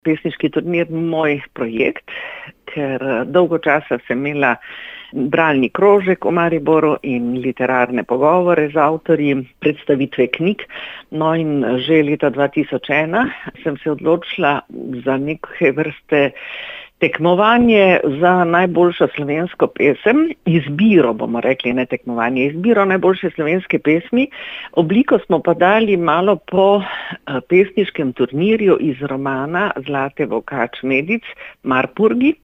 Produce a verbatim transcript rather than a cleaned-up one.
pesniški turnir moj projekt, ker dolgo časa sem imela bralni krožek v Mariboru in literarne pogovore z avtorji, predstavitve knjig. No in že leta dva tisoč ena sem se odločila za neke vrste tekmovanje za najboljšo slovensko pesem, izbiro, bomo rekli, ne tekmovanje, izbiro najboljše slovenske pesmi. Obliko smo pa dali malo po pesniškem turnirju iz romana Zlate Vokač Medic, Marpurgi,